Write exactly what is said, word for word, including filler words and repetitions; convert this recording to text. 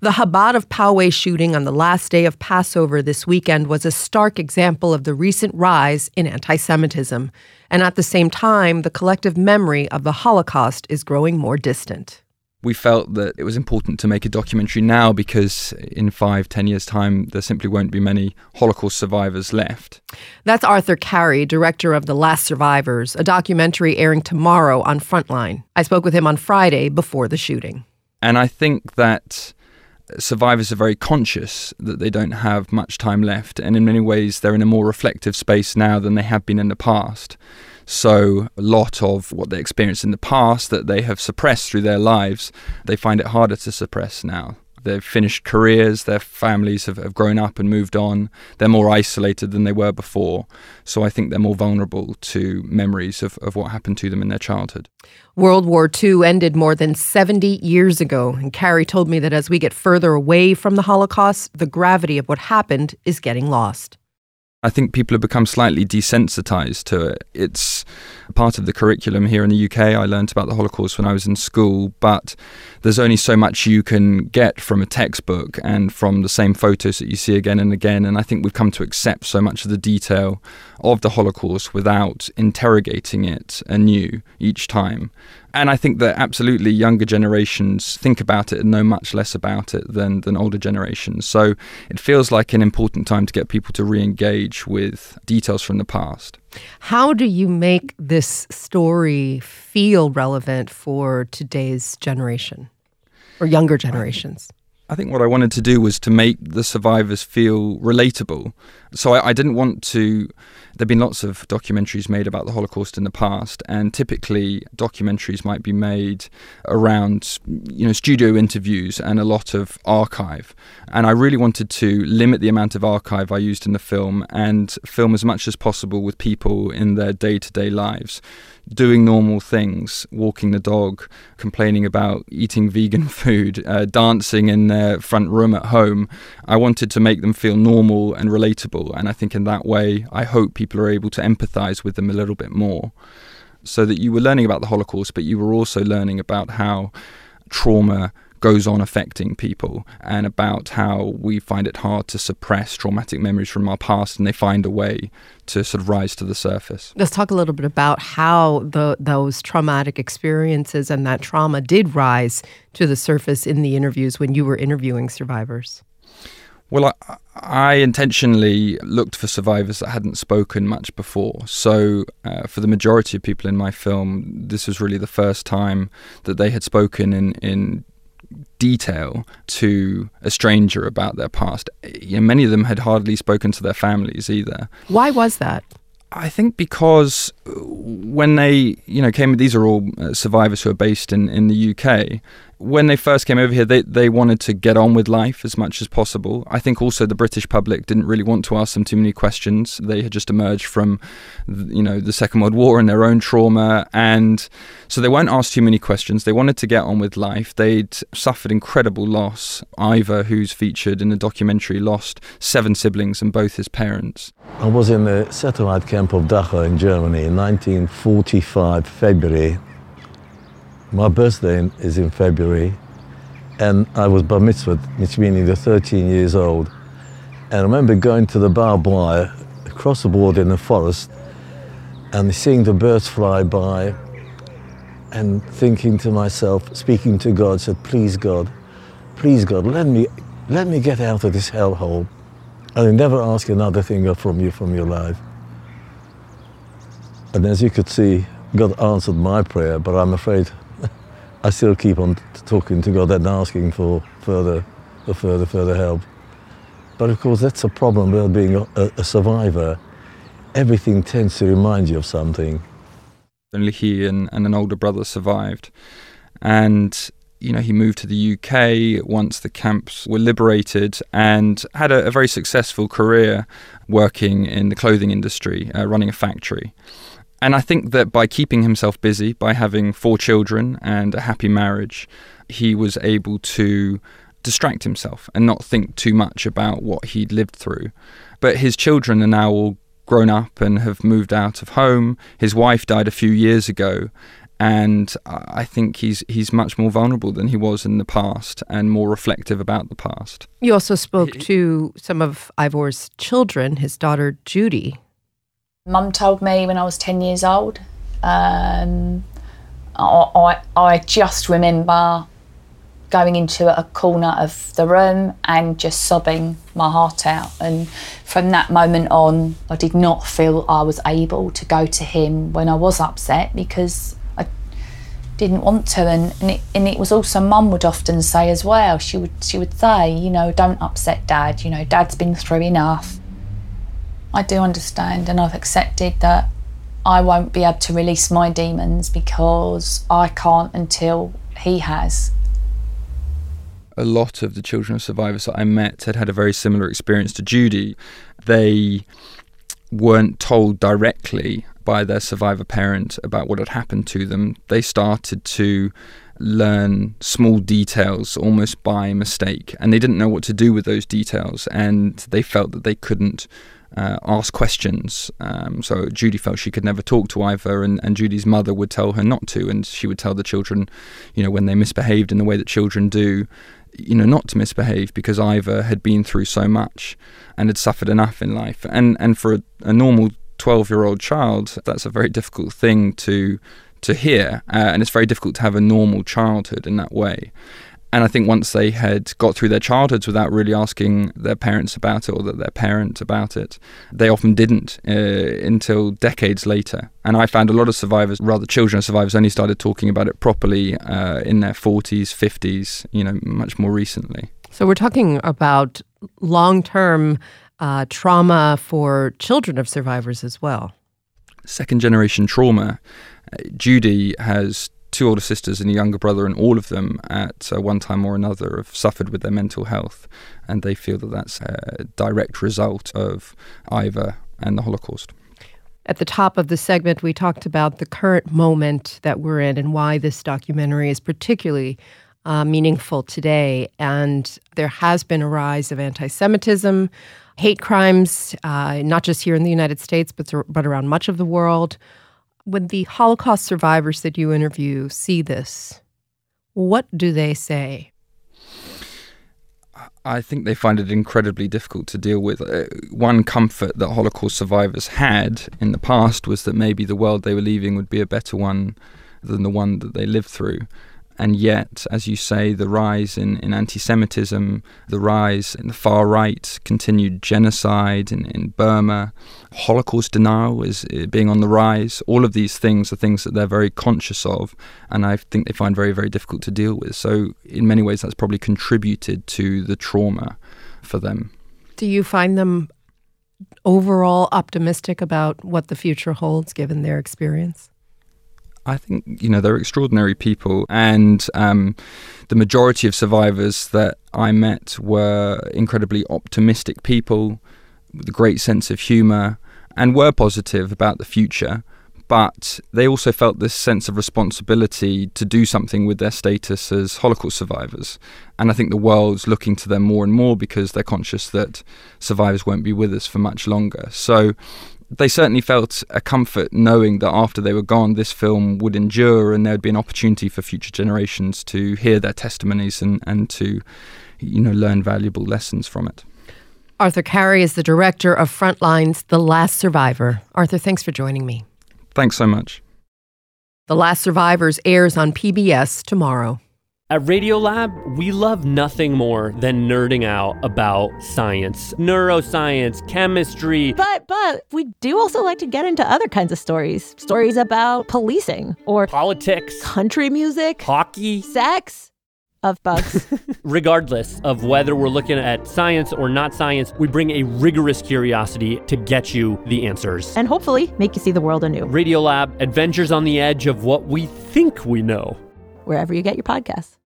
The Chabad of Poway shooting on the last day of Passover this weekend was a stark example of the recent rise in anti-Semitism. And at the same time, the collective memory of the Holocaust is growing more distant. We felt that it was important to make a documentary now because in five, ten years' time, there simply won't be many Holocaust survivors left. That's Arthur Carey, director of The Last Survivors, a documentary airing tomorrow on Frontline. I spoke with him on Friday before the shooting. And I think that survivors are very conscious that they don't have much time left. And in many ways, they're in a more reflective space now than they have been in the past. So a lot of what they experienced in the past that they have suppressed through their lives, they find it harder to suppress now. They've finished careers, their families have, have grown up and moved on. They're more isolated than they were before. So I think they're more vulnerable to memories of, of what happened to them in their childhood. World War Two ended more than seventy years ago, and Carey told me that as we get further away from the Holocaust, the gravity of what happened is getting lost. I think people have become slightly desensitized to it. It's part of the curriculum here in the U K. I learned about the Holocaust when I was in school, but there's only so much you can get from a textbook and from the same photos that you see again and again. And I think we've come to accept so much of the detail of the Holocaust without interrogating it anew each time. And I think that absolutely younger generations think about it and know much less about it than, than older generations. So it feels like an important time to get people to re-engage with details from the past. How do you make this story feel relevant for today's generation or younger generations? I think what I wanted to do was to make the survivors feel relatable. So I, I didn't want to... There've been lots of documentaries made about the Holocaust in the past, and typically documentaries might be made around, you know, studio interviews and a lot of archive. And I really wanted to limit the amount of archive I used in the film and film as much as possible with people in their day-to-day lives, doing normal things, walking the dog, complaining about eating vegan food, uh, dancing in their front room at home. I wanted to make them feel normal and relatable, and I think in that way, I hope people are able to empathize with them a little bit more, so that you were learning about the Holocaust, but you were also learning about how trauma goes on affecting people and about how we find it hard to suppress traumatic memories from our past, and they find a way to sort of rise to the surface. Let's talk a little bit about how the, those traumatic experiences and that trauma did rise to the surface in the interviews when you were interviewing survivors. Well, I, I intentionally looked for survivors that hadn't spoken much before. So uh, for the majority of people in my film, this was really the first time that they had spoken in, in detail to a stranger about their past. You know, many of them had hardly spoken to their families either. Why was that? I think because when they, you know, came, these are all uh, survivors who are based in, in the U K. When they first came over here, they, they wanted to get on with life as much as possible. I think also the British public didn't really want to ask them too many questions. They had just emerged from, you know, the Second World War and their own trauma. And so they weren't asked too many questions. They wanted to get on with life. They'd suffered incredible loss. Ivor, who's featured in the documentary, lost seven siblings and both his parents. I was in the satellite camp of Dachau in Germany in nineteen forty-five, February. My birthday is in February, and I was bar mitzvah, which meaning the thirteen years old. And I remember going to the barbed wire across the border in the forest and seeing the birds fly by and thinking to myself, speaking to God, said, please God, please God, let me, let me get out of this hellhole. And never ask another thing from you, from your life. And as you could see, God answered my prayer, but I'm afraid I still keep on talking to God and asking for further, for further, further help. But of course, that's a problem with being a, a survivor. Everything tends to remind you of something. Only he and, and an older brother survived. And, you know, he moved to the U K once the camps were liberated and had a, a very successful career working in the clothing industry, uh, running a factory. And I think that by keeping himself busy, by having four children and a happy marriage, he was able to distract himself and not think too much about what he'd lived through. But his children are now all grown up and have moved out of home. His wife died a few years ago. And I think he's he's much more vulnerable than he was in the past and more reflective about the past. You also spoke to some of Ivor's children, his daughter Judy. Mum told me when I was ten years old. Um, I, I, I just remember going into a corner of the room and just sobbing my heart out. And from that moment on, I did not feel I was able to go to him when I was upset because I didn't want to. And, and, it, and it was also Mum would often say as well, she would, she would say, you know, don't upset Dad, you know, Dad's been through enough. I do understand, and I've accepted that I won't be able to release my demons because I can't until he has. A lot of the children of survivors that I met had had a very similar experience to Judy. They weren't told directly by their survivor parent about what had happened to them. They started to learn small details almost by mistake, and they didn't know what to do with those details, and they felt that they couldn't Uh, ask questions. Um, so Judy felt she could never talk to Ivor, and, and Judy's mother would tell her not to, and she would tell the children, you know, when they misbehaved in the way that children do, you know, not to misbehave because Ivor had been through so much and had suffered enough in life. And and for a, a normal twelve-year-old child, that's a very difficult thing to to hear, uh, and it's very difficult to have a normal childhood in that way. And I think once they had got through their childhoods without really asking their parents about it or their parent about it, they often didn't uh, until decades later. And I found a lot of survivors, rather children of survivors, only started talking about it properly uh, in their forties, fifties, you know, much more recently. So we're talking about long-term uh, trauma for children of survivors as well. Second-generation trauma. Uh, Judy has two older sisters and a younger brother, and all of them at uh, one time or another have suffered with their mental health, and they feel that that's a direct result of Ivor and the Holocaust. At the top of the segment, we talked about the current moment that we're in and why this documentary is particularly uh, meaningful today. And there has been a rise of anti-Semitism, hate crimes, uh, not just here in the United States, but, but around much of the world. When the Holocaust survivors that you interview see this, what do they say? I think they find it incredibly difficult to deal with. Uh, one comfort that Holocaust survivors had in the past was that maybe the world they were leaving would be a better one than the one that they lived through. And yet, as you say, the rise in, in anti-Semitism, the rise in the far right, continued genocide in, in Burma, Holocaust denial is being on the rise. All of these things are things that they're very conscious of, and I think they find very, very difficult to deal with. So in many ways, that's probably contributed to the trauma for them. Do you find them overall optimistic about what the future holds, given their experience? I think, you know, they're extraordinary people, and um, the majority of survivors that I met were incredibly optimistic people with a great sense of humour and were positive about the future, but they also felt this sense of responsibility to do something with their status as Holocaust survivors. And I think the world's looking to them more and more because they're conscious that survivors won't be with us for much longer. So they certainly felt a comfort knowing that after they were gone, this film would endure and there would be an opportunity for future generations to hear their testimonies and, and to, you know, learn valuable lessons from it. Arthur Carey is the director of Frontline's The Last Survivor. Arthur, thanks for joining me. Thanks so much. The Last Survivors airs on P B S tomorrow. At Radiolab, we love nothing more than nerding out about science, neuroscience, chemistry. But but we do also like to get into other kinds of stories. Stories about policing or politics, country music, hockey, sex, of bugs. Regardless of whether we're looking at science or not science, we bring a rigorous curiosity to get you the answers. And hopefully make you see the world anew. Radiolab, adventures on the edge of what we think we know. Wherever you get your podcasts.